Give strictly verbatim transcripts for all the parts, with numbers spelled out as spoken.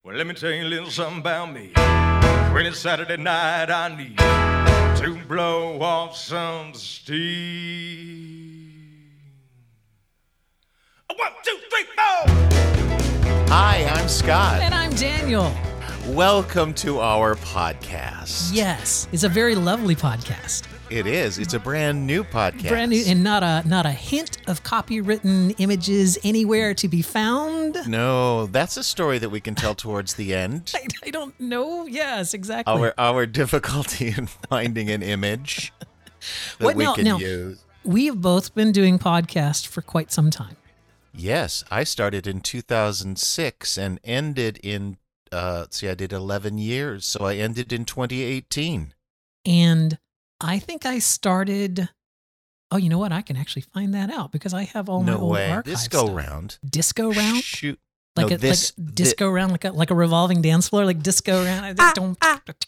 Well, let me tell you a little something about me. When it's Saturday night, I need to blow off some steam. One, two, three, four. Hi, I'm Scott. And I'm Daniel. Welcome to our podcast. Yes, it's a very lovely podcast. It is. It's a brand new podcast. Brand new, and not a not a hint of copywritten images anywhere to be found. No, that's a story that we can tell towards the end. I, I don't know. Yes, exactly. Our our difficulty in finding an image that What, we no, can no. use. We've both been doing podcasts for quite some time. Yes, I started in two thousand six and ended in, uh, see, I did eleven years, so I ended in twenty eighteen. And I think I started, oh, you know what? I can actually find that out because I have all my No old way. archive Disco stuff. round. Disco round? Shoot. Like no, a this, like disco round, like a like a revolving dance floor, like disco round. I just don't.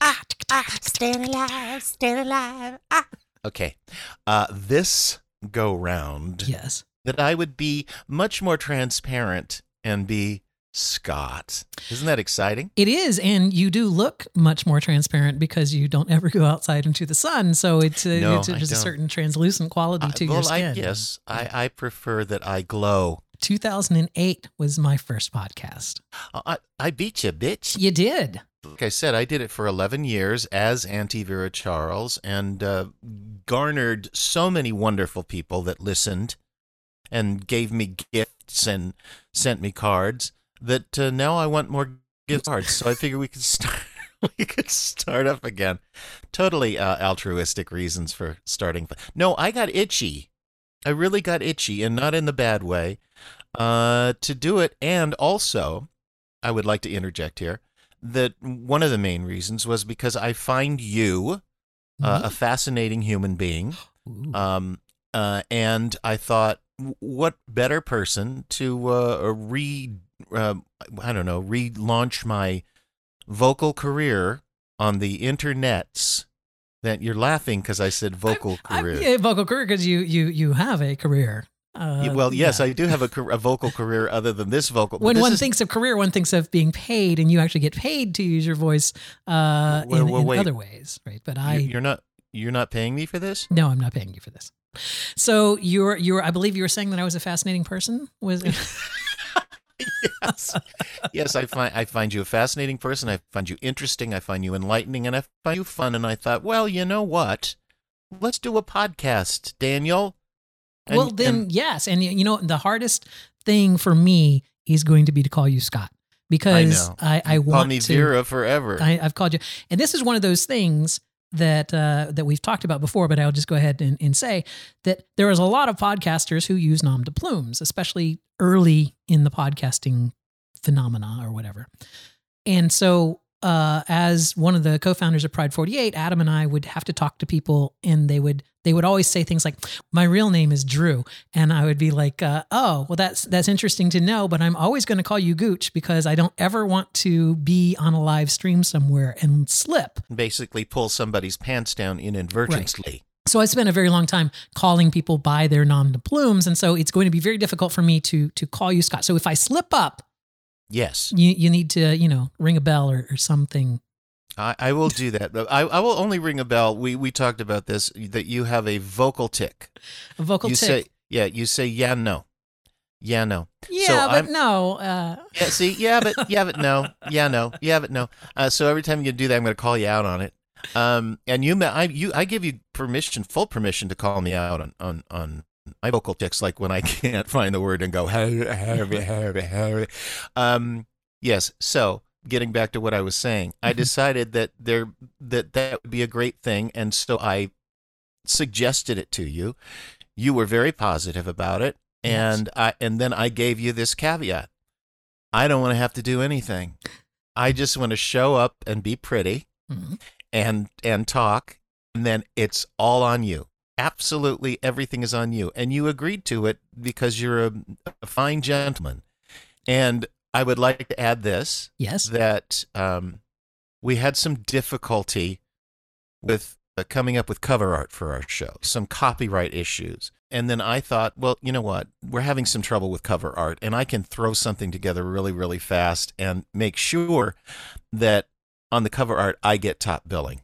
Staying alive, staying alive. Ah. Okay. Uh, this go round. Yes. That I would be much more transparent and be Scott. Isn't that exciting? It is, and you do look much more transparent because you don't ever go outside into the sun. So it's, uh, No, it's I there's a don't. certain translucent quality Uh, to well, your skin. I guess I, I prefer that I glow. two thousand eight was my first podcast. I, I beat you, bitch. You did. Like I said, I did it for eleven years as Auntie Vera Charles and uh, garnered so many wonderful people that listened and gave me gifts and sent me cards that uh, now I want more gift cards. So I figure we could start. We could start up again. Totally uh, altruistic reasons for starting. No, I got itchy. I really got itchy, and not in the bad way, uh, to do it. And also, I would like to interject here that one of the main reasons was because I find you uh, a fascinating human being. Ooh. Um, uh, and I thought, w- what better person to uh, re, uh, I don't know, relaunch my vocal career on the internets? That you're laughing because I said vocal I'm- career. I'm- yeah, vocal career because you you you have a career. Uh, Yeah, well, yes, yeah. I do have a, car- a vocal career other than this vocal. but When this one is- thinks of career, one thinks of being paid, and you actually get paid to use your voice uh, Well, in, well, in wait. other ways, right? But I, you- you're not you're not paying me for this. no, I'm not paying you for this. So you're you're I believe you were saying that I was a fascinating person. Was it? Yes, yes, I find I find you a fascinating person. I find you interesting. I find you enlightening, and I find you fun. And I thought, well, you know what? Let's do a podcast, Daniel. And- well, then and- yes, and you you know the hardest thing for me is going to be to call you Scott because know. I, I, call want me to. Vera forever. I, I've called you, and this is one of those things that uh, that we've talked about before. But I'll just go ahead and, and say that there is a lot of podcasters who use nom de plumes, especially early in the podcasting phenomena or whatever. And so, uh, as one of the co-founders of Pride forty-eight, Adam and I would have to talk to people, and they would they would always say things like, "My real name is Drew," and I would be like, uh, "Oh, well, that's that's interesting to know, but I'm always going to call you Gooch because I don't ever want to be on a live stream somewhere and slip." Basically, pull somebody's pants down inadvertently. So I spent a very long time calling people by their nom de plumes, and so it's going to be very difficult for me to to call you Scott. So if I slip up, Yes, you you need to you know ring a bell or, or something. I, I will do that. But I, I will only ring a bell. We we talked about this. That you have a vocal tick. A vocal you tick. say yeah. You say yeah no, yeah no. yeah, so but I'm- no. Uh, Yeah, see, yeah, but yeah, but no, yeah, no, yeah, but no. Uh, so every time you do that, I'm going to call you out on it. Um, and you, I, you, I give you permission, full permission to call me out on, on, on my vocal ticks, like when I can't find the word and go, um, yes. So getting back to what I was saying, I decided that there, that that would be a great thing, and so I suggested it to you. You were very positive about it, and Yes. I, and then I gave you this caveat. I don't want to have to do anything. I just want to show up and be pretty mhm. and and talk, and then it's all on you. Absolutely everything is on you. And you agreed to it because you're a, a fine gentleman. And I would like to add this, Yes. that um, we had some difficulty with uh, coming up with cover art for our show, some copyright issues. And then I thought, well, you know what? We're having some trouble with cover art, and I can throw something together really, really fast and make sure that on the cover art, I get top billing,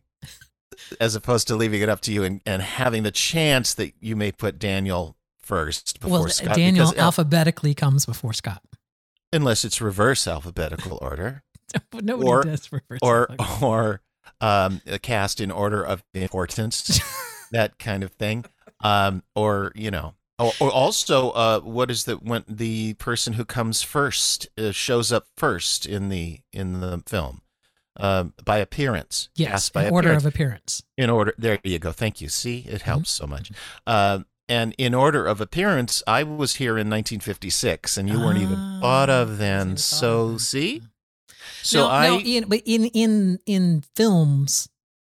as opposed to leaving it up to you and, and having the chance that you may put Daniel first before well, Scott. Daniel because, alphabetically comes before Scott. Unless it's reverse alphabetical order. Nobody or, does reverse or, alphabetical. or um, cast in order of importance, that kind of thing. Um, or, you know, or, or also, uh, what is the, when the person who comes first uh, shows up first in the, in the film, um, by appearance. Yes. Cast by in order appearance. of appearance. In order. There you go. Thank you. See, it helps so much. Um, and in order of appearance, I was here in nineteen fifty-six, and you weren't even Ah, thought of wasn't then. even thought So, of. see? So no, I no, in, but in in in films,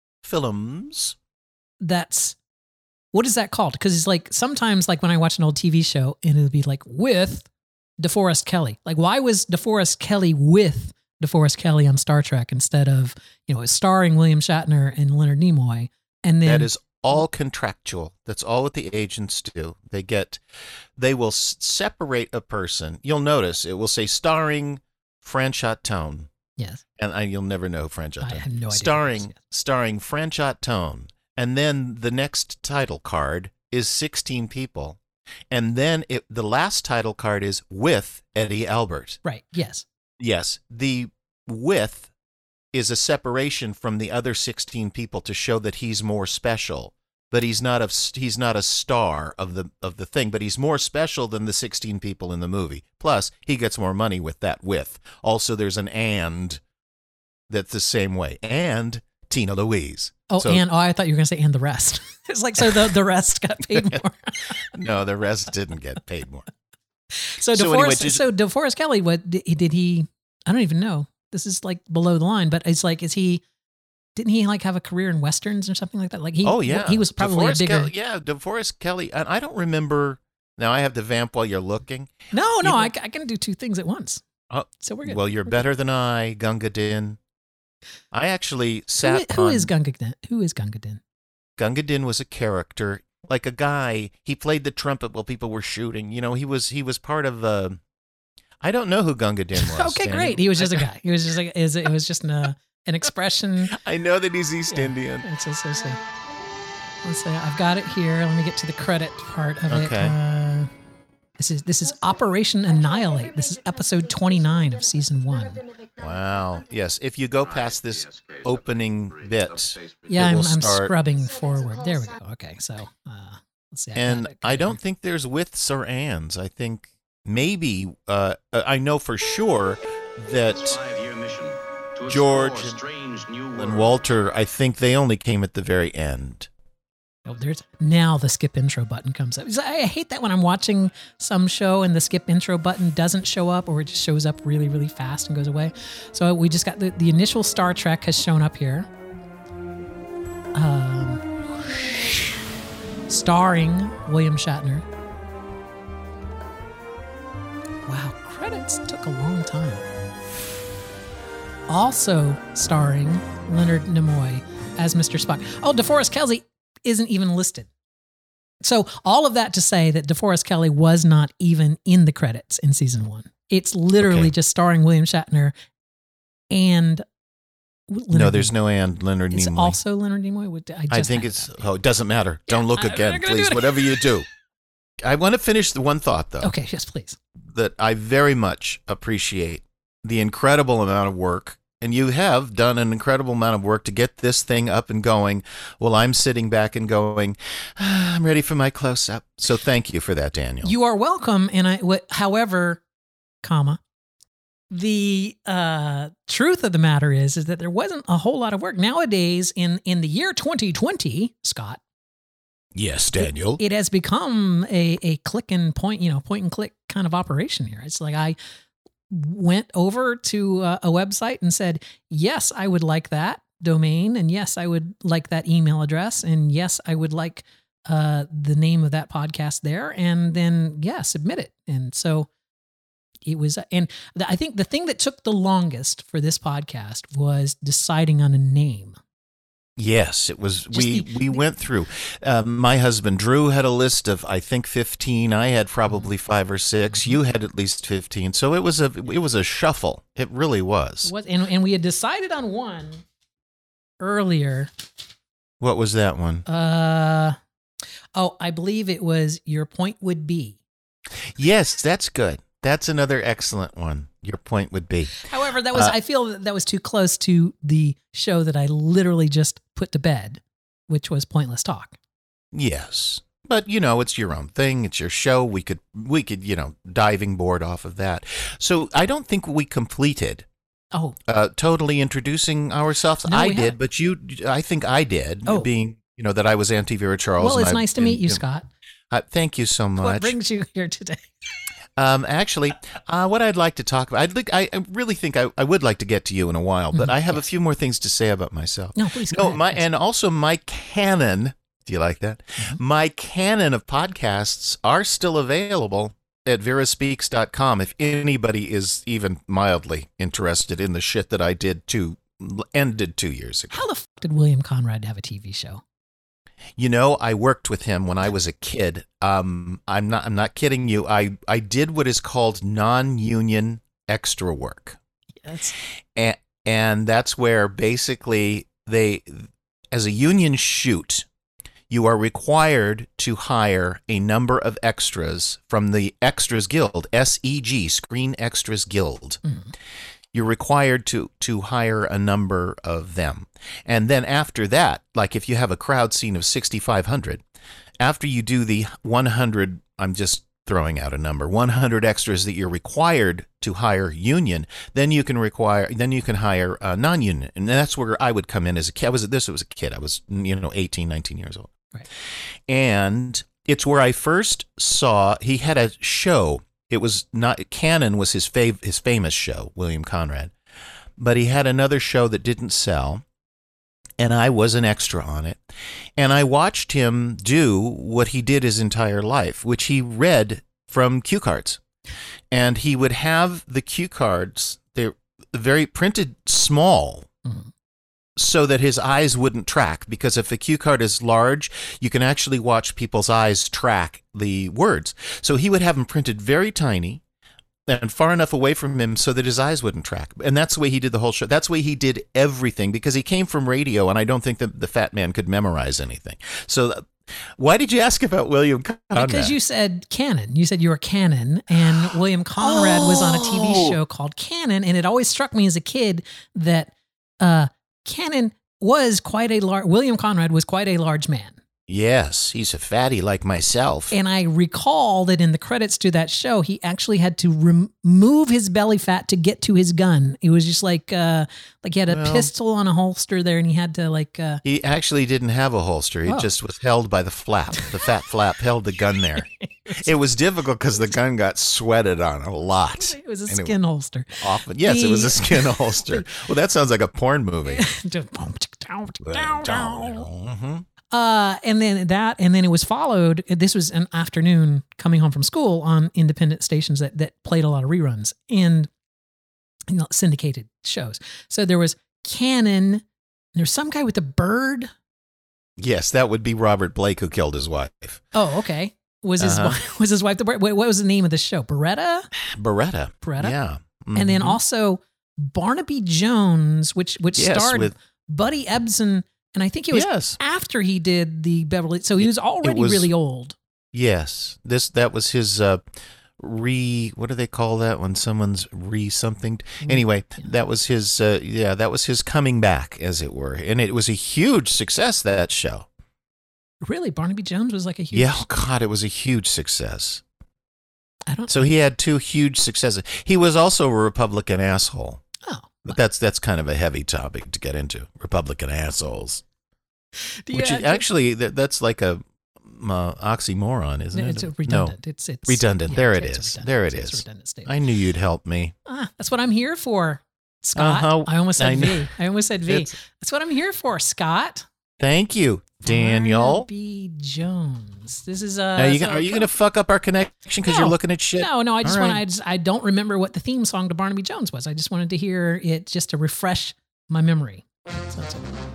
films. that's what is that called? Because it's like sometimes, like when I watch an old T V show, and it'll be like with DeForest Kelley. Like, why was DeForest Kelley with DeForest Kelley on Star Trek instead of, you know, starring William Shatner and Leonard Nimoy? And then That is all contractual. That's all what the agents do. They get, they will s- separate a person. You'll notice it will say starring Franchot Tone, yes, and I, you'll never know Franchot I Tone. have no idea who Starring, this is. starring Franchot Tone, and then the next title card is sixteen people, and then it, the last title card is with Eddie Albert. right, yes, Yes, the with is a separation from the other sixteen people to show that he's more special. But he's not a he's not a star of the of the thing, but he's more special than the sixteen people in the movie. Plus, he gets more money with that with. Also, there's an and that's the same way. And Tina Louise. Oh, So- and oh, I thought you were going to say and the rest. It's like so the the rest got paid more. No, the rest didn't get paid more. So So DeForest, anyway, did- so DeForest Kelley, what did, did he? I don't even know. This is like below the line, but it's like, is he? Didn't he like have a career in westerns or something like that? Like he, Oh yeah, he was probably DeForest a bigger. Kelley, yeah, DeForest Kelley. And I don't remember. Now I have to vamp while you're looking. No, no, You- I, I can do two things at once. Oh, So we're good. well, you're We're better than I, Gunga Din. I actually good. Who, sat i- who on. is Gunga Din? Who is Gunga Din? Gunga Din was a character, like a guy. He played the trumpet while people were shooting. You know, he was he was part of. Uh, I don't know who Gunga Din was. Okay, Danny. great. He was just a guy. He was just like is it was just an uh, an expression. I know that he's East Yeah. Indian. It's just, let's see. Let's see. I've got it here. Let me get to the credit part of it. Okay. Uh, this is this is Operation Annihilate. This is episode twenty-nine of season one. Wow. Yes. If you go past this opening bit, Yeah, it I'm, will I'm start- scrubbing forward. There we go. Okay, so uh, let's see. I got And it. I don't think there's withs or ands. I think maybe uh, I know for sure that George and Walter, I think they only came at the very end. Oh, there's now the skip intro button comes up. I hate that when I'm watching some show and the skip intro button doesn't show up, or it just shows up really, really fast and goes away. So we just got the, the initial Star Trek has shown up here. Um, starring William Shatner. Wow, credits took a long time. Also starring Leonard Nimoy as Mister Spock. Oh, DeForest Kelley isn't even listed. So all of that to say that DeForest Kelley was not even in the credits in season one. It's literally Okay. just starring William Shatner and Leonard No, there's Nimoy. no and Leonard It's Nimoy. also Leonard Nimoy. Would- I, I just think had it's, that. oh, it doesn't matter. Don't look I- I'm again, not gonna please. do it. Whatever you do. I want to finish the one thought, though, Okay, yes, please. that I very much appreciate the incredible amount of work. And you have done an incredible amount of work to get this thing up and going. Well, I'm sitting back and going, ah, I'm ready for my close up. So thank you for that, Daniel. You are welcome. And I, what, however, comma, the uh, truth of the matter is, is that there wasn't a whole lot of work nowadays in in the year twenty twenty. Scott, yes, Daniel. it has become a a click and point, you know, point and click kind of operation here. It's like I went over to a, a website and said, yes, I would like that domain, and yes, I would like that email address, and yes, I would like uh, the name of that podcast there, and then yeah, submit it. And so it was, and the, I think the thing that took the longest for this podcast was deciding on a name. Yes, it was. Just We the- we went through. Um, my husband Drew had a list of I think fifteen. I had probably five or six. You had at least fifteen. So it was a it was a shuffle. It really was. What and and we had decided on one earlier. What was that one? Uh oh, I believe it was Your Point Would Be. Yes, that's good. That's another excellent one. Your point would be. However, that was Uh, I feel that, that was too close to the show that I literally just put to bed, which was Pointless Talk. Yes. But you know, it's your own thing. It's your show. We could we could, you know, diving board off of that. So I don't think we completed Oh, uh, totally introducing ourselves. No, I we did, haven't. but you I think I did, Oh. being, you know, that I was Auntie Vera Charles. well, and it's I- nice to meet and, you, know, Scott. Uh, thank you so What much. brings you here today? Um, actually, uh, what I'd like to talk about, I'd like, I I really think I, I would like to get to you in a while, but Mhm, I have yes. a few more things to say about myself. No, please go No, ahead. my Yes. and also my canon. Do you like that? Mhm. My canon of podcasts are still available at vera speaks dot com if anybody is even mildly interested in the shit that I did two ended two years ago. How the fuck did William Conrad have a T V show? You know, I worked with him when I was a kid. Um, I'm not. I'm not kidding you. I I did what is called non-union extra work, Yes. and and that's where basically they, as a union shoot, you are required to hire a number of extras from the Extras Guild, S E G, Screen Extras Guild. Mhm. You're required to to hire a number of them. And then after that, like if you have a crowd scene of sixty-five hundred, after you do the one hundred, I'm just throwing out a number, one hundred extras that you're required to hire union, then you can require then you can hire uh, non-union. And that's where I would come in as a kid. I was this was a kid. I was, you know, eighteen, nineteen years old. Right. And it's where I first saw he had a show. It was not Cannon was his fav, his famous show, William Conrad, but he had another show that didn't sell, and I was an extra on it. And I watched him do what he did his entire life, which he read from cue cards, and he would have the cue cards. They're very printed small. Mhm. So that his eyes wouldn't track, because if a cue card is large, you can actually watch people's eyes track the words. So he would have them printed very tiny and far enough away from him so that his eyes wouldn't track. And that's the way he did the whole show. That's the way he did everything, because he came from radio, and I don't think that the fat man could memorize anything. So uh, why did you ask about William Conrad? Because you said Cannon. You said you were Cannon, and William Conrad was on a T V Oh. show called Cannon, and it always struck me as a kid that uh, Cannon was quite a large. William Conrad was quite a large man. Yes, he's a fatty like myself. And I recall that in the credits to that show, he actually had to remove his belly fat to get to his gun. It was just like, uh, like he had a Well- pistol on a holster there, and he had to like. Uh, He actually didn't have a holster. It Oh. just was held by the flap. The fat flap held the gun there. It was difficult because the gun got sweated on a lot. it was a And it skin holster. Often, yes, it was a The- skin holster. Well, that sounds like a porn movie. Just boom, down, down, down. Mhm. Uh, and then that, and then it was followed. This was an afternoon coming home from school on independent stations that that played a lot of reruns and, you know, syndicated shows. So there was Cannon. There's some guy with a bird. Yes, that would be Robert Blake who killed his wife. Oh, okay. Was his Uh-huh. wife, was his wife the bird? Wait, what was the name of the show? Beretta. Beretta. Beretta? Yeah. And then Mhm. also Barnaby Jones, which which Yes, starred with- Buddy Ebsen, and I think it was Yes. after he did the Beverly. So he was already was- really old. Yes. This that was his uh re what do they call that when someone's re something? Anyway, Yeah. that was his uh, yeah, that was his coming back, as it were. And it was a huge success, that show. Really, Barnaby Jones was like a huge. Yeah, oh God, it was a huge success. I don't. So he had two huge successes. He was also a Republican asshole. Oh, But that's that's kind of a heavy topic to get into. Republican assholes. do you Which is actually- actually that, that's like a uh, oxymoron, isn't no, it? it's a redundant. It's it's Redundant. yeah, There it's- it it's a is. redundant- There it it's a is. redundant No, statement. I knew you'd help me. Ah, that's what I'm here for, Scott. Uh-huh. I almost I said know. V. I almost said V. It's- That's what I'm here for, Scott. Thank you, Daniel. Barnaby Jones. This is uh. Now you, so- are you going to fuck up our connection because you're No. looking at shit? No, no. I just All want. right. I just. I don't remember what the theme song to Barnaby Jones was. I just wanted to hear it just to refresh my memory. So, so- oh,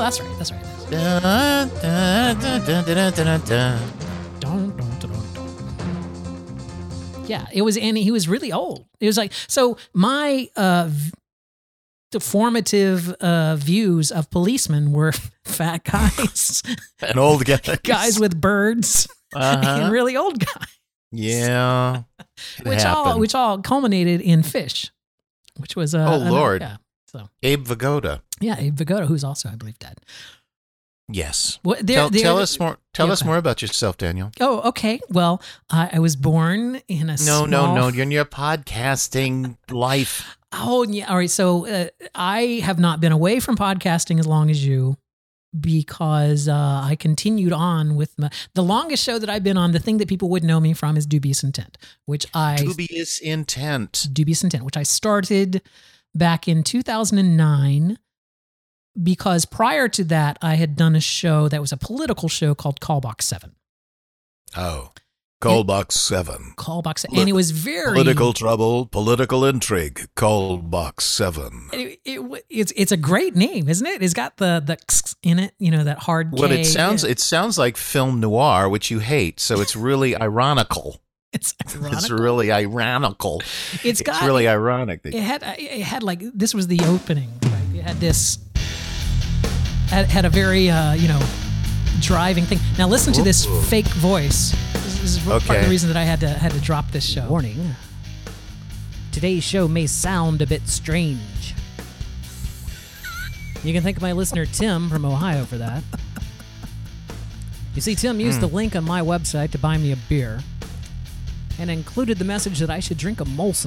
that's right. That's right. Dun, dun, dun, dun, dun, dun, dun. Dun, dun, dun, dun, dun. Yeah, it was, and he was really old. It was like, so my uh, v- the formative uh, views of policemen were fat guys, An old guy. guys with birds, Uh-huh. and really old guys, Yeah. It which all happened. which all culminated in Fish, which was uh, Oh, another- Lord. yeah. So Abe Vigoda. yeah, Abe Vigoda, who's also I believe dead. Yes. Well, there- tell, there- tell us more. Tell Yeah, us go more about yourself, Daniel. Oh, okay. Well, I, I was born in a No, small... no, no. You're in your podcasting life. Oh, yeah. All right. So uh, I have not been away from podcasting as long as you because uh, I continued on with my, the longest show that I've been on. The thing that people would know me from is Dubious Intent, which I Dubious intent. Dubious Intent, which I started back in two thousand nine. Because prior to that, I had done a show that was a political show called Callbox Seven. Oh. Callbox seven. Callbox, Poli- and it was very Political trouble, political intrigue. Callbox seven. It, it, it's it's a great name, isn't it? It's got the the x in it, you know, that hard. What K. it sounds it sounds like film noir, which you hate. So it's really ironical. It's It's ironical. really ironical. It's got it's really ironic. That, it had it had like this was the opening. Right? It had this had, had a very uh, you know driving thing. Now listen to this fake voice. This, this is part of Okay. the reason that I had to had to drop this show. Warning. Today's show may sound a bit strange. You can thank my listener Tim from Ohio for that. You see, Tim used the link on my website to buy me a beer and included the message that I should drink a Molson.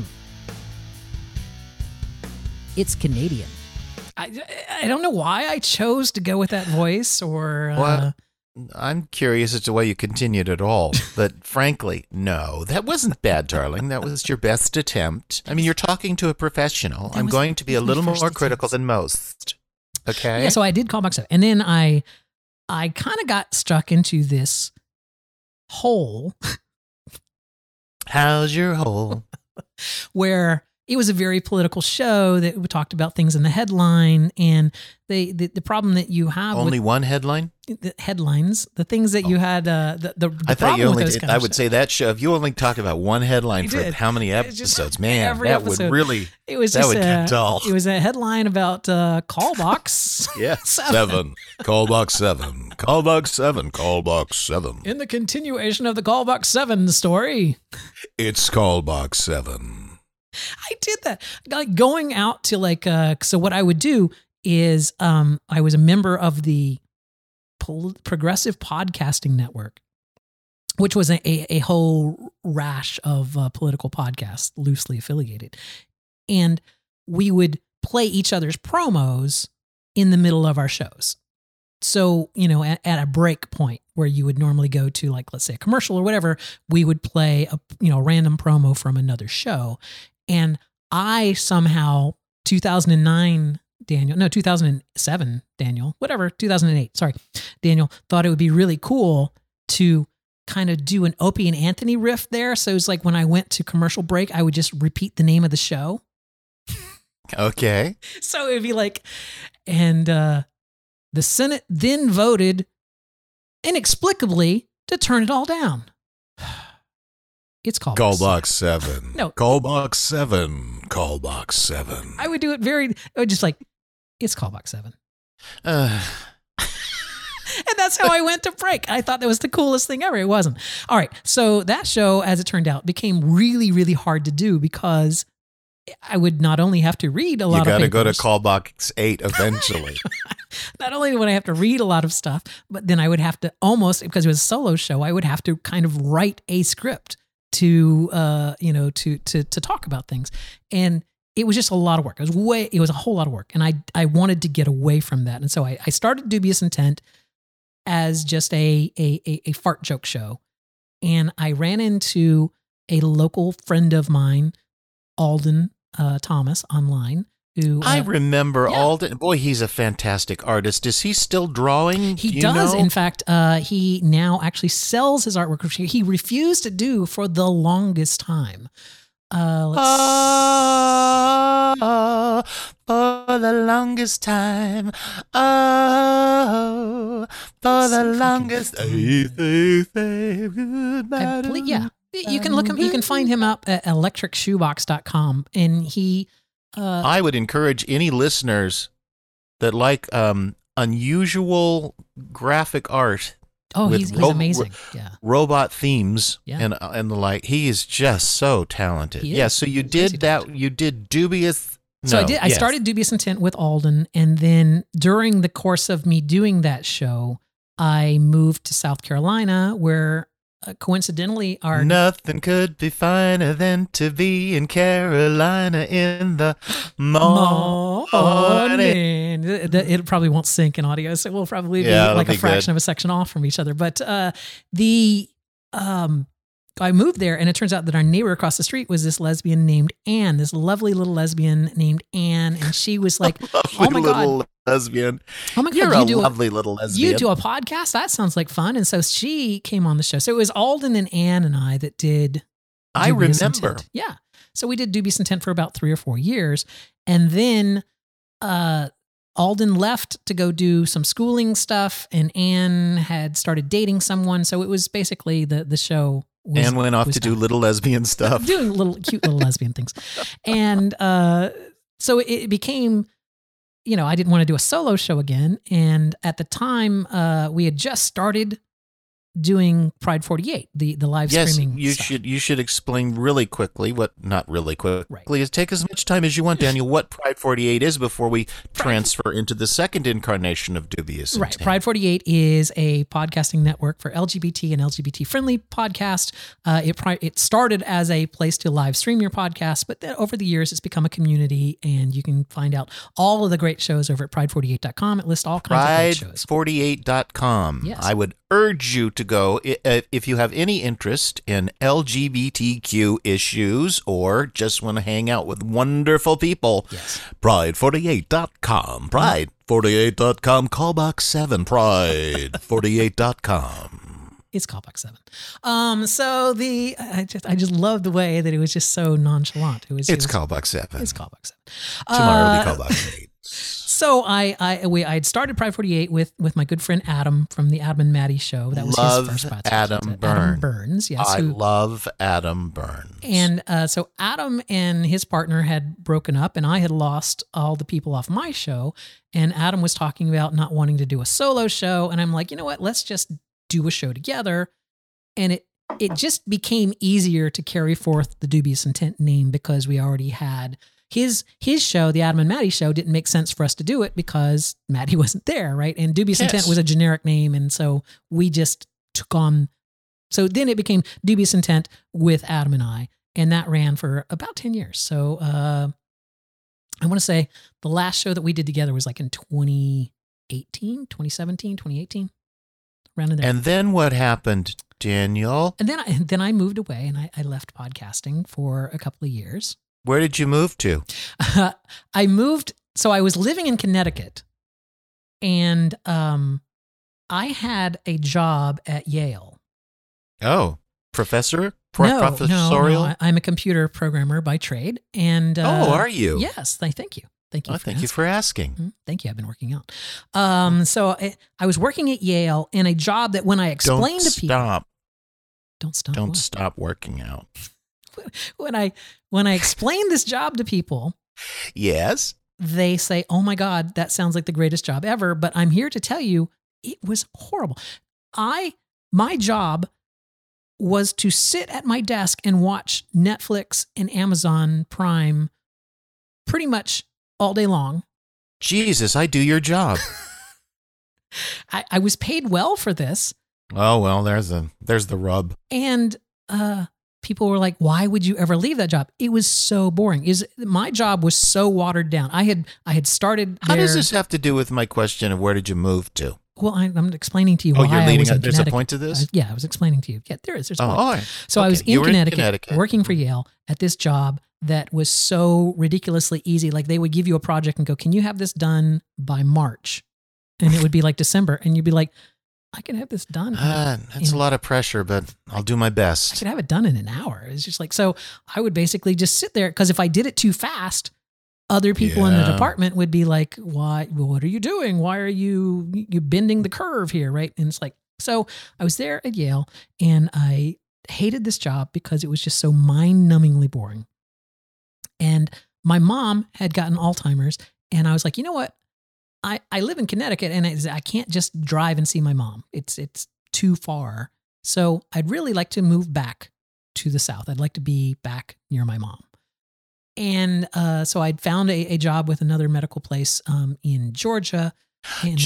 It's Canadian. I, I don't know why I chose to go with that voice or uh, Well, I'm curious as to why you continued at all. But frankly, no, that wasn't bad, darling. That was your best attempt. I mean, you're talking to a professional. That I'm was- going to be that a was my little more first critical attempt. than most. Okay. Yeah, so I did Callbox Seven, and then I I kind of got stuck into this hole How's your hole? where it was a very political show that we talked about things in the headline, and they the, the problem that you have Only one headline? with the headlines, the things that you had, uh, the the, the I thought problem you only. with those Did, kind I of would shows- say that show. If you only talked about one headline You for did. how many It's just episodes, man, every that episode. would really. it was that just would a, get dull. It was a headline about uh, Callbox Yeah. Seven. Callbox seven. Callbox seven. Callbox seven. in the continuation of the Callbox Seven story. It's Callbox seven. I did that. Like going out to like uh so what I would do is um I was a member of the Pol- Progressive Podcasting Network, which was a a, a whole rash of uh, political podcasts loosely affiliated. And we would play each other's promos in the middle of our shows. So, you know, at, at a break point where you would normally go to like, let's say a commercial or whatever, we would play a, you know, random promo from another show. And I somehow, two thousand nine, Daniel, no, two thousand seven, Daniel, whatever, two thousand eight, sorry, Daniel, thought it would be really cool to kind of do an Opie and Anthony riff there. So it's like when I went to commercial break, I would just repeat the name of the show. Okay. So it'd be like, and uh, the Senate then voted inexplicably to turn it all down. It's called Callbox seven. No. Callbox seven. Callbox seven. I would do it very, I would just like, it's Callbox Seven. Uh, And that's how I went to break. I thought that was the coolest thing ever. It wasn't. All right. So that show, as it turned out, became really, really hard to do because I would not only have to read a lot you of got to go to papers. Callbox eight eventually. Not only would I have to read a lot of stuff, but then I would have to almost, because it was a solo show, I would have to kind of write a script to, uh, you know, to, to, to talk about things. And it was just a lot of work. It was way, it was a whole lot of work. And I, I wanted to get away from that. And so I, I started Dubious Intent as just a, a, a, a fart joke show. And I ran into a local friend of mine, Alden uh, Thomas, online, who I uh, remember yeah. Alden. Boy, he's a fantastic artist. Is he still drawing? He Do you does. know? In fact, uh, he now actually sells his artwork, which he refused to do for the longest time. Uh, let's Oh, for the longest time. Oh, for the longest. Say, say, say goodbye I to believe, yeah. You can look him. You can find him up at electric shoebox dot com, and he. Uh, I would encourage any listeners that like um, unusual graphic art, oh, with he's, he's ro- amazing. Yeah. robot themes, Yeah. and and the like. He is just so talented. He is. Yeah. So you He's crazy did that. talented. You did dubious. So I no, did. I yes. started Dubious Intent with Alden, and then during the course of me doing that show, I moved to South Carolina, where uh, coincidentally our Nothing could be finer than to be in Carolina in the morning. morning. The- the- It probably won't sync in audio, so we'll probably be Yeah, it'll like a be fraction good. of a section off from each other. But uh, the um, I moved there, and it turns out that our neighbor across the street was this lesbian named Anne, this lovely little lesbian named Anne, and she was like, Lovely "Oh my god, little lesbian. oh my god, You're you a do lovely little a, lesbian. you do a podcast? That sounds like fun." And so she came on the show. So it was Alden and Anne and I that did. I Dubious remember. Intent. Yeah. So we did Dubious Intent for about three or four years. And then uh, Alden left to go do some schooling stuff, and Anne had started dating someone. So it was basically the, the show. Was, Anne went off was to do done. little lesbian stuff. Doing little cute little lesbian things. And uh, so it became, you know, I didn't want to do a solo show again. And at the time, uh, we had just started doing Pride forty-eight, the, the live Yes, streaming you stuff. should you should explain really quickly what not really quickly. Right. Take as much time as you want, Daniel. What Pride forty-eight is before we transfer into the second incarnation of Dubious Right. Intent. Pride forty-eight is a podcasting network for L G B T and L G B T friendly podcast. Uh, it pri- it started as a place to live stream your podcast, but then over the years it's become a community, and you can find out all of the great shows over at pride forty-eight dot com. It lists all kinds of pride great shows. forty-eight dot com. Yes. I would urge you to go i- uh, if you have any interest in L G B T Q issues or just want to hang out with wonderful people. Yes. pride forty-eight dot com. pride forty-eight dot com. Callbox seven. pride forty-eight dot com. It's Callback Seven. Um, so the I just I just love the way that it was just so nonchalant. It was It's it was, Callbox seven. It's Callback Seven. Tomorrow Uh, will be Callbox eight. So I I we I had started Pride forty-eight with with my good friend Adam from the Adam and Maddie show. That was Love his first podcast. Adam Adam Byrne. Burns, yes. I who- love Adam Burns. And uh, so Adam and his partner had broken up, and I had lost all the people off my show. And Adam was talking about not wanting to do a solo show, and I'm like, you know what? Let's just do a show together. And it it just became easier to carry forth the Dubious Intent name because we already had his his show, the Adam and Maddie show. Didn't make sense for us to do it because Maddie wasn't there, right? And Dubious Yes. Intent was a generic name, and so we just took on. So then it became Dubious Intent with Adam and I, and that ran for about ten years. So uh, I want to say the last show that we did together was like in twenty eighteen, twenty seventeen, twenty eighteen, around in there. And then what happened, Daniel? And then I, and then I moved away, and I, I left podcasting for a couple of years. Where did you move to? I moved, so I was living in Connecticut, and um, I had a job at Yale. Oh, professor? Pro- no, professorial? no, no, I, I'm a computer programmer by trade, and uh, oh, are you? Yes, th- thank you, thank you. Oh, for thank you asking. for asking. Mm, Thank you. I've been working out. Um, so I, I was working at Yale in a job that when I explained Don't to people, stop. don't stop. Don't what? stop working out. When I when I explained this job to people, Yes. they say, "Oh my God, that sounds like the greatest job ever." But I'm here to tell you, it was horrible. I my job was to sit at my desk and watch Netflix and Amazon Prime pretty much all day long. Jesus, I do your job. I, I was paid well for this. Oh, well, there's a there's the rub. And uh, people were like, why would you ever leave that job? It was so boring. Is my job was so watered down. I had I had started How there. does this have to do with my question of where did you move to? Well, I, I'm explaining to you Oh, why you're I leading was up. in There's a Connecticut. point to this? I- yeah, I was explaining to you. Yeah, there is. There's a Oh, point. all right. So I Okay, was in you were Connecticut, in Connecticut. working for Yale at this job that was so ridiculously easy. Like they would give you a project and go, "Can you have this done by March?" And it would be like December, and you'd be like, I can have this done. Uh, that's in- a lot of pressure, but I'll do my I best. could have it done in an hour. It's just like, so I would basically just sit there because if I did it too fast, other people in the Yeah. department would be like, why, what are you doing? Why are you, you bending the curve here? Right. And it's like, so I was there at Yale and I hated this job because it was just so mind numbingly boring. And my mom had gotten Alzheimer's and I was like, you know what? I, I live in Connecticut and it's, I can't just drive and see my mom. It's, it's too far. So I'd really like to move back to the South. I'd like to be back near my mom. And uh, so I'd found a, a job with another medical place um, in Georgia. And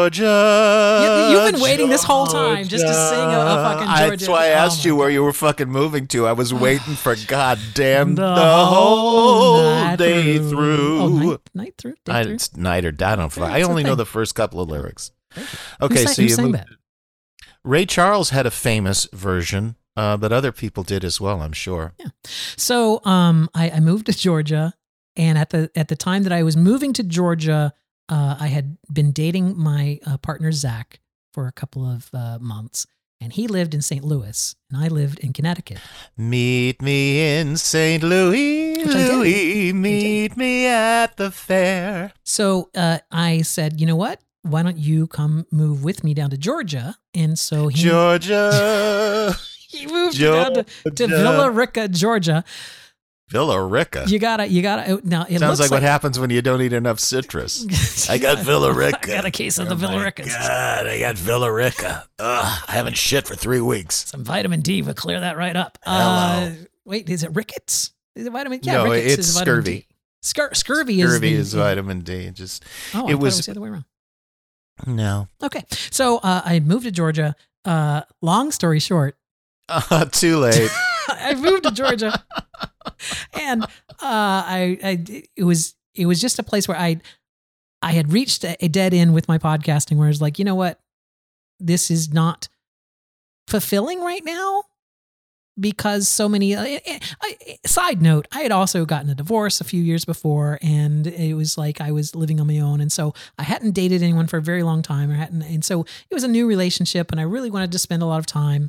Georgia. You- you've been waiting this whole time just to sing a- a fucking I- Georgia- That's why I oh asked my you where you were fucking moving to. I was waiting for goddamn the, the whole night day through. Oh, night, night through? Day I, through? it's night or I don't. Yeah, I it's a only know thing. the first couple of lyrics. Who Okay, sang- so who you sang moved- that? Ray Charles had a famous version, uh, but other people did as well, I'm sure. So um, I, I moved to Georgia, and at the at the time that I was moving to Georgia, uh, I had been dating my uh, partner Zach for a couple of uh, months, and he lived in Saint Louis, and I lived in Connecticut. Meet me in Saint Louis, Which I did. Louis. Meet me at the fair. So uh, I said, you know what? Why don't you come move with me down to Georgia? And so he, Georgia. he moved me down to, to Georgia. Villa Rica, Georgia. Villa Rica. You gotta, you gotta. Now it Sounds looks like, what happens when you don't eat enough citrus. I got Villa Rica. I got a case of the Oh Villa my Ricas. God, I got Villa Rica. Ugh, I haven't shit for three weeks. Some vitamin D would clear that right up. Hello. Uh, wait, is it rickets? Is it vitamin? Yeah, No, rickets it's is vitamin scurvy. D. Scur- scurvy is Scurvy the, is vitamin D. Just Oh, I it it was, was- it was the other way around. no. Okay, so uh, I moved to Georgia. Uh, long story short, Uh, too late. I moved to Georgia, and uh, I, I it was it was just a place where I I had reached a, a dead end with my podcasting, where I was like, you know what, this is not fulfilling right now because so many. Uh, uh, uh, side note: I had also gotten a divorce a few years before, and it was like I was living on my own, and so I hadn't dated anyone for a very long time, or hadn't, and so it was a new relationship, and I really wanted to spend a lot of time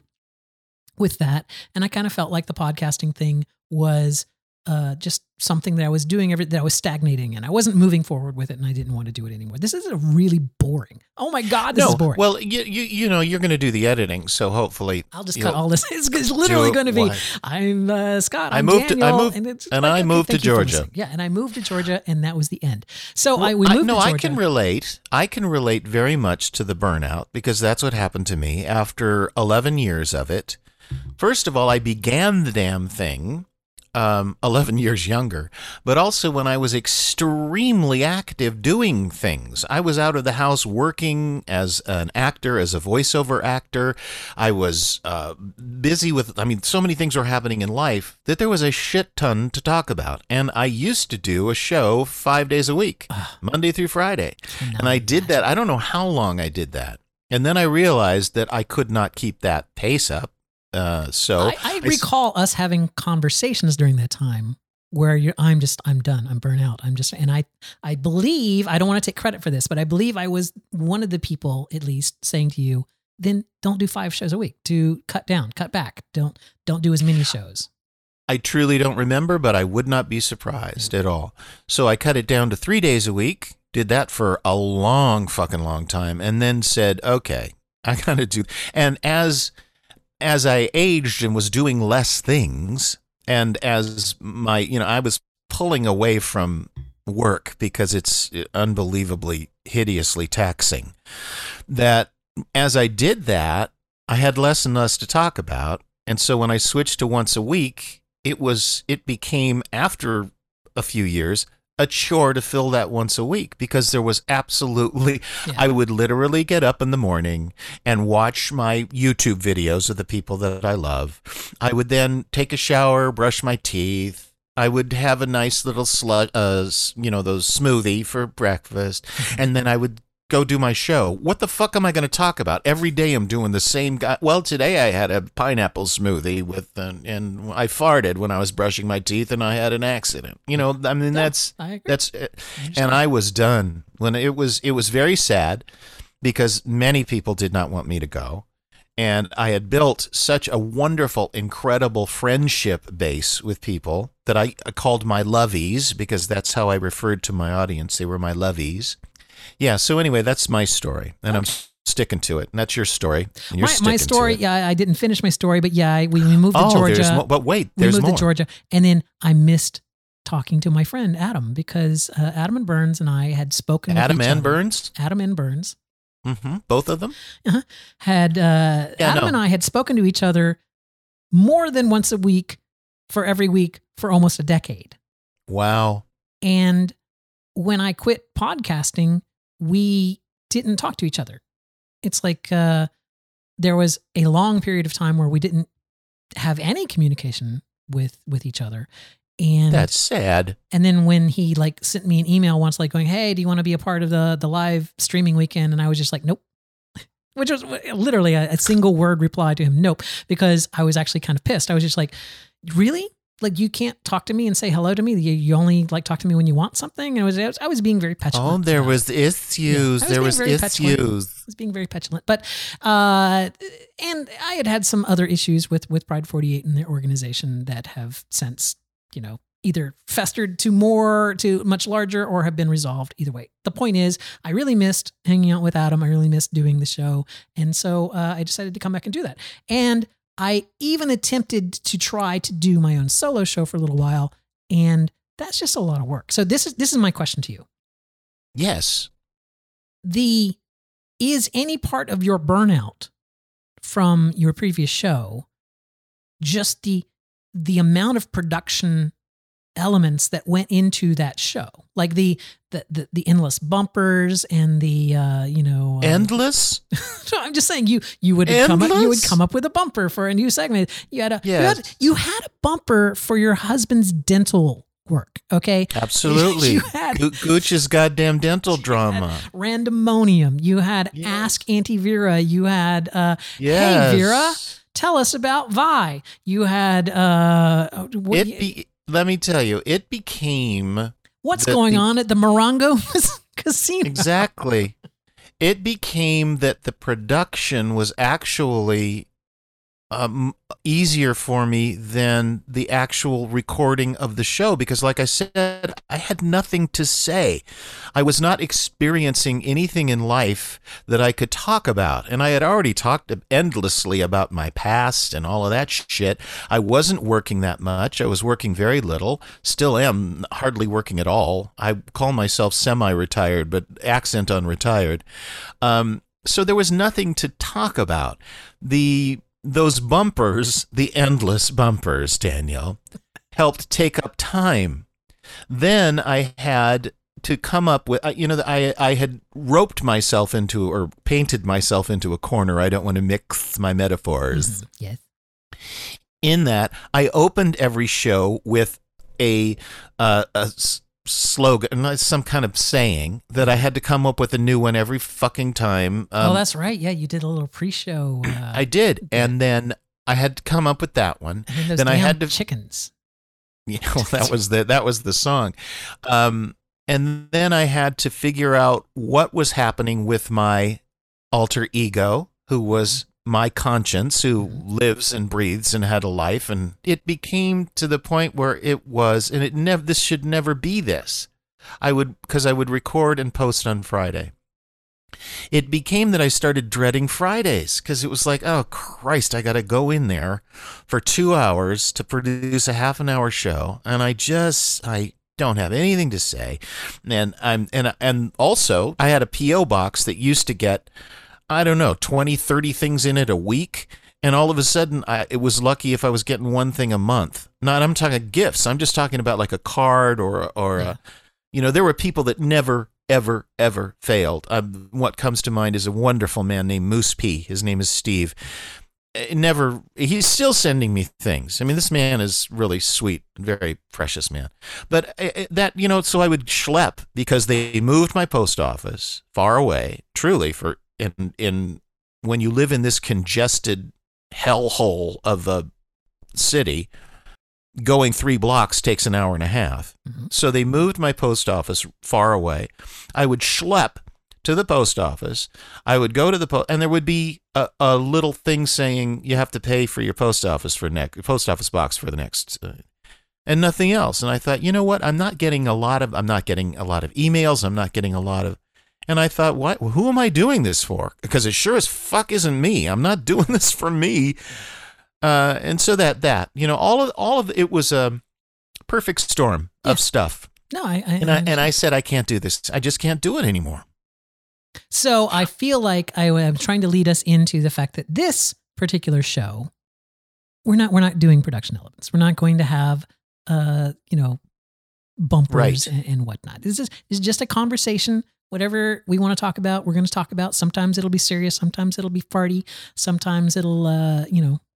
with that. And I kind of felt like the podcasting thing was uh, just something that I was doing every, that I was stagnating in. I wasn't moving forward with it and I didn't want to do it anymore. This is a really boring. Oh my God, this no, is boring. well, you, you you know you're going to do the editing, so hopefully I'll just you'll- cut all this. It's, it's literally do going to be, what? I'm uh, Scott, I I'm moved to- I Daniel, moved- and, it's and like, I okay, moved to thank you for Georgia. listening. Yeah, and I moved to Georgia, and that was the end. So I we I, moved no, to I Georgia. can relate. I can relate very much to the burnout because that's what happened to me after eleven years of it. First of all, I began the damn thing um, eleven years younger, but also when I was extremely active doing things. I was out of the house working as an actor, as a voiceover actor. I was uh, busy with, I mean, so many things were happening in life that there was a shit ton to talk about. And I used to do a show five days a week, Monday through Friday. And I did that. I don't know how long I did that. And then I realized that I could not keep that pace up. Uh, so I, I recall us having conversations during that time where you're, I'm just, I'm done. I'm burnt out. I'm just, and I, I believe, I don't want to take credit for this, but I believe I was one of the people at least saying to you, then don't do five shows a week. Do cut down, cut back. Don't, don't do as many shows. I truly don't remember, but I would not be surprised at all. So I cut it down to three days a week, did that for a long fucking long time, and then said, okay, I gotta do, and as, as I aged and was doing less things, and as my, you know, I was pulling away from work because it's unbelievably, hideously taxing, that as I did that, I had less and less to talk about. And so when I switched to once a week, it was, it became, after a few years, a chore to fill that once a week because there was absolutely, Yeah. I would literally get up in the morning and watch my YouTube videos of the people that I love. I would then take a shower, brush my teeth. I would have a nice little slut, uh, s- you know, those smoothie for breakfast. And then I would go do my show. What the fuck am I going to talk about? Every day I'm doing the same guy. Well, today I had a pineapple smoothie with, uh, and I farted when I was brushing my teeth and I had an accident. You know, I mean, that's, I agree. that's, and I was done when it was, it was very sad because many people did not want me to go. And I had built such a wonderful, incredible friendship base with people that I called my lovies, because that's how I referred to my audience. They were my lovies. Yeah, so anyway, that's my story, and I'm sticking to it. And that's your story. And you're my, sticking my story, to it. yeah, I didn't finish my story, but yeah, I, we, we moved to oh, Georgia. There's more, but wait, we there's moved more. to Georgia, and then I missed talking to my friend Adam, because uh, Adam and Burns and I had spoken Adam with each and other. Burns? Adam and Burns. Mm-hmm. Both of them? Uh-huh. Had uh, Yeah, Adam no. and I had spoken to each other more than once a week for every week for almost a decade. Wow. And when I quit podcasting, we didn't talk to each other. It's like uh, there was a long period of time where we didn't have any communication with with each other. And That's sad. and then when he like sent me an email once, like going, "Hey, do you want to be a part of the the live streaming weekend?" And I was just like, "Nope," which was literally a, a single word reply to him, "Nope," because I was actually kind of pissed. I was just like, "Really? Like you can't talk to me and say hello to me? You, you only like talk to me when you want something?" And I was I was, I was being very petulant. Oh, there about was it. issues. Yeah, I was there being was very petulant. issues. I was being very petulant, but uh, and I had had some other issues with with Pride forty-eight and their organization that have since, you know, either festered to more, to much larger, or have been resolved. Either way, the point is, I really missed hanging out with Adam. I really missed doing the show, and so uh, I decided to come back and do that. And I even attempted to try to do my own solo show for a little while, and that's just a lot of work. So this is this is my question to you. Yes. The is any part of your burnout from your previous show just the the amount of production elements that went into that show, like the the the, the endless bumpers and the uh, you know uh, Endless? So I'm just saying you you would come up, you would Endless? come up with a bumper for a new segment. You had a you, Yes. had, you had a bumper for your husband's dental work. Okay, Absolutely. You had- Go- Gooch's goddamn dental drama. Randomonium. You had Yes. Ask Auntie Vera. You had uh, Yes. Hey Vera, tell us about Vi. You had uh, what, It be, let me tell you, it became what's the- going the- on at the Morongo Casino? exactly. It became that the production was actually um, easier for me than the actual recording of the show, because like I said, I had nothing to say. I was not experiencing anything in life that I could talk about, and I had already talked endlessly about my past and all of that shit. I wasn't working that much. I was working very little, still am hardly working at all. I call myself semi-retired, but accent on retired. Um, so there was nothing to talk about. The Those bumpers, the endless bumpers, Daniel, helped take up time. Then I had to come up with, you know, I I had roped myself into, or painted myself into a corner. I don't want to mix my metaphors. Mhm. Yes. In that, I opened every show with a, uh, a s- slogan, not some kind of saying that I had to come up with a new one every fucking time. Um, oh, that's right. Yeah, you did a little pre-show. Uh, I did, and then I had to come up with that one. and then those then I damn had to- chickens. You know, that was the that was the song, um, and then I had to figure out what was happening with my alter ego, who was my conscience, who lives and breathes and had a life, and it became to the point where it was, and it never. This should never be this. I would because I would record and post on Friday. It became that I started dreading Fridays, because it was like, oh, Christ, I got to go in there for two hours to produce a half an hour show. And I just, I don't have anything to say. And I'm, and, and also I had a P O box that used to get, I don't know, twenty, thirty things in it a week. And all of a sudden, I, it was lucky if I was getting one thing a month. Not, I'm talking gifts. I'm just talking about like a card or, or, Yeah. a, you know, there were people that never, ever, ever failed. Um, what comes to mind is a wonderful man named Moose P. His name is Steve. Uh, Never, he's still sending me things. I mean, this man is really sweet, very precious man. But uh, that, you know, so I would schlep because they moved my post office far away, truly, for in, in when you live in this congested hellhole of a city, going three blocks takes an hour and a half. Mhm. So they moved my post office far away. I would schlep to the post office. I would go to the post, and there would be a, a little thing saying you have to pay for your post office for next post office box for the next, uh, and nothing else. And I thought, you know what? I'm not getting a lot of I'm not getting a lot of emails. I'm not getting a lot of, and I thought, what? Who am I doing this for? Because it sure as fuck isn't me. I'm not doing this for me. Uh, and so that that you know, all of all of it was a perfect storm of Yeah. stuff. No, I, I And I and I said, I can't do this. I just can't do it anymore. So I feel like I am trying to lead us into the fact that this particular show, we're not we're not doing production elements. We're not going to have uh you know bumpers Right. and, and whatnot. This is this is just a conversation. Whatever we want to talk about, we're going to talk about. Sometimes it'll be serious. Sometimes it'll be farty. Sometimes it'll uh you know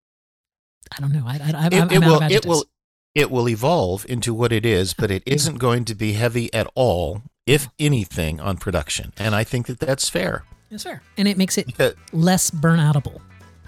I don't know. I, I, I'm, It, I'm it out will of it adjectives. will it will evolve into what it is, but it isn't going to be heavy at all, if anything, on production. And I think that that's fair. It's fair, and it makes it Because- less burnoutable.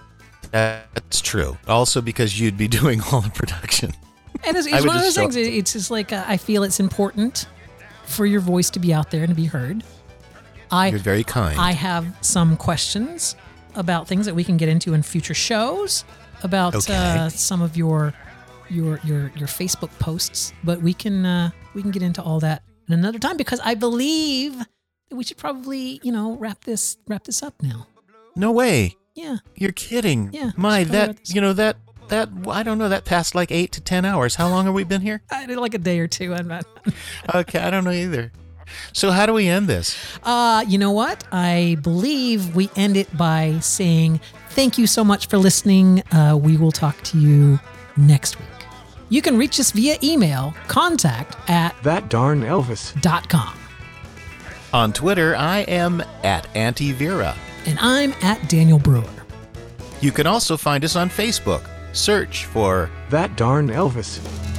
That's true. Also, because you'd be doing all the production. And it's, I it's would one of those just show things. it- It's just like uh, I feel it's important for your voice to be out there and to be heard. I You're very kind. I have some questions about things that we can get into in future shows about Okay. uh, some of your your your your Facebook posts, but we can uh, we can get into all that in another time because I believe that we should probably you know wrap this wrap this up now. No way. Yeah, You're kidding. Yeah, My, just talk about that, this. you know, that, that, I don't know, that passed like eight to ten hours. How long have we been here? I did like a day or two. I'm not. Okay, I don't know either. So how do we end this? Uh, you know what? I believe we end it by saying thank you so much for listening. Uh, we will talk to you next week. You can reach us via email, contact at That darn Elvis. dot com. On Twitter, I am at Auntie Vera. And I'm at Daniel Brewer. You can also find us on Facebook. Search for That darn Elvis.